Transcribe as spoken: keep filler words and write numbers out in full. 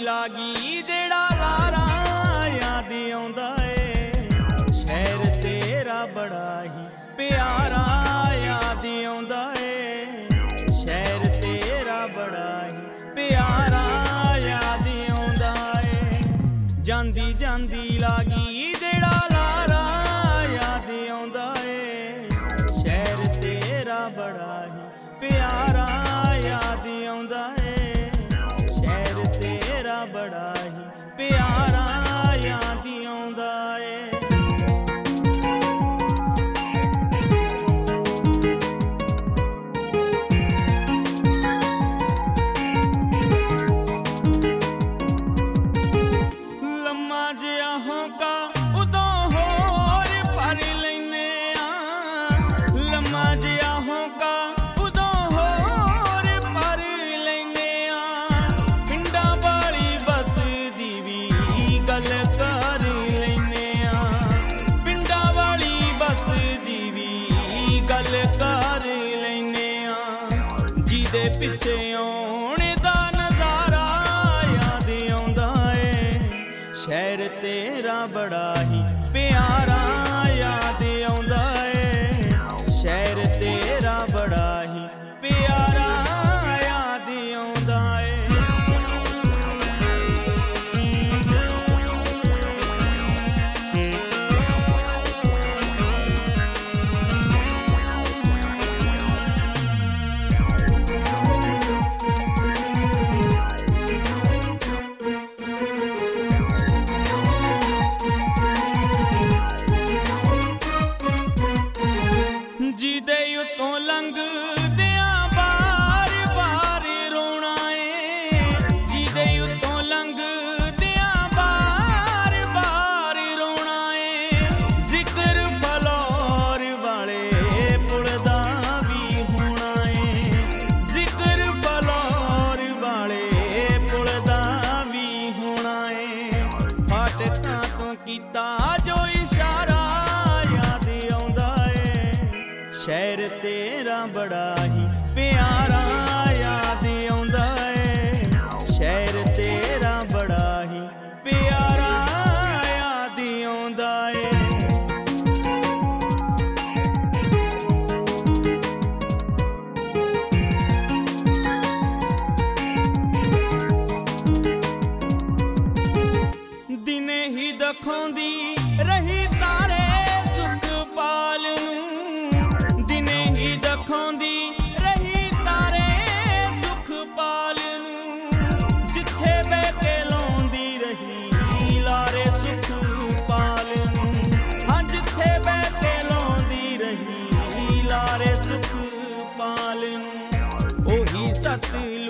लागी जेड़ा लारा याद आउंदा ए। शहर तेरा बड़ा ही प्यारा याद आउंदा ए। शहर तेरा बड़ा ही प्यारा याद आउंदा ए। जांदी जांदी लागी जेड़ा लारा याद आउंदा ए। शहर तेरा बड़ा ही प्यारा याद आउंदा ए। शहर तेरा बड़ा ही प्यारा याद आउंदा ए। लम्मा जिहा होका उदों होर भर लैने आ। लम्मा जिहा होका उदों होर भर लैने आ। पिंडां वाली बस दी भी गल कर लैने आ। पिंडां वाली बस दी भी गल कर लैने आ। जिहदे पिछे आउण दा नज़ारा याद आउंदा ए। शहर तेरा बड़ा ही प्यारा याद आउंदा ए। शहर तेरा बड़ा ही प्यारा याद आउंदा ए। जिहदे उत्तों लंघदियां बार बार रोना ए। जिहदे उत्तों लंघदियां बार बार रोना ए। जिक्र फलौर वाले पुल दा भी होना ए। जिक्र फलौर वाले पुल दा भी होना ए। फाटकां तों कीता जो इशारा याद आउंदा ए। शहर तेरा बड़ा ही प्यारा याद आउंदा ए। शहर तेरा बड़ा ही प्यारा याद आउंदा ए। दिने ही दखौंदी रही तारे सुखपाल नूं। दिने ही दखौंदी रही तारे सुखपाल नूं। जिथे बह के लाउंदी रही लारे सुखपाल नूं। हाँ जिथे बह के लाउंदी रही लारे सुखपाल नूं। ओही सतलुज